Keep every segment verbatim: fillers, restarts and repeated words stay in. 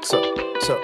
So, so.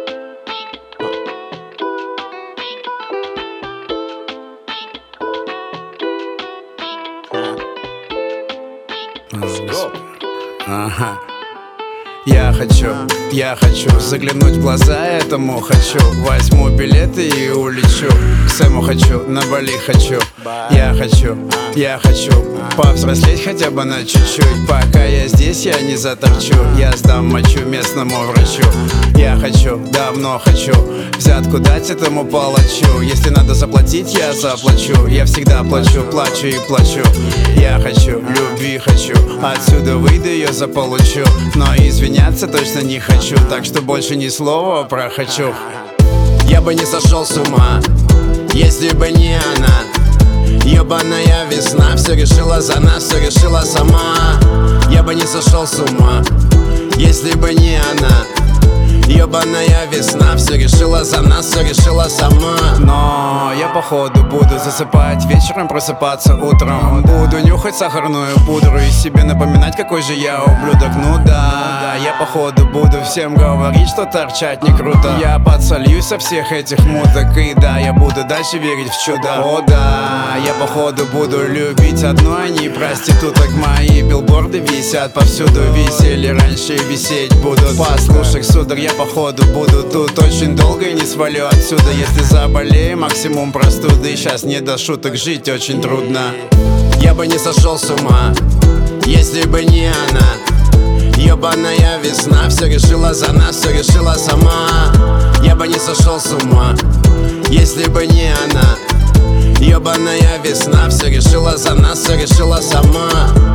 Let's go. Ага. Я хочу, я хочу заглянуть в глаза этому хочу. Возьму билеты и улечу. К Сэму хочу, на Бали хочу. Я хочу, я хочу повзрослеть хотя бы на чуть-чуть. Пока я здесь, я не заторчу. Я сдам мочу местному врачу. Я хочу, давно хочу взятку дать этому палачу. Если надо заплатить, я заплачу. Я всегда плачу, плачу и плачу. Я хочу, любви хочу. Отсюда выйду, ее заполучу. Но извиняться точно не хочу. Так что больше ни слова про хочу. Я бы не сошел с ума, если бы не она. Ёбаная весна, все решила за нас, все решила сама. Я бы не сошел с ума, если бы не она. Ёбаная весна, все решила за нас, все решила сама. Но я походу буду засыпать вечером, просыпаться утром. Буду нюхать сахарную пудру и себе напоминать, какой же я ублюдок. Ну да, я походу буду всем говорить, что торчать не круто. Я подсольюсь со всех этих муток. И да, я буду дальше верить в чудо. О да, я походу буду любить одну, а не проституток. Мои билборды висят повсюду. Висели раньше и висеть будут. Послушай, сударь, я походу буду тут очень долго и не свалю отсюда. Если заболею, максимум простуды. Сейчас не до шуток, жить очень трудно. Я бы не сошел с ума, если бы не она. Ёбаная весна, все решила за нас, все решила сама. Я бы не сошел с ума, если бы не она. Ёбаная весна, все решила за нас, все решила сама.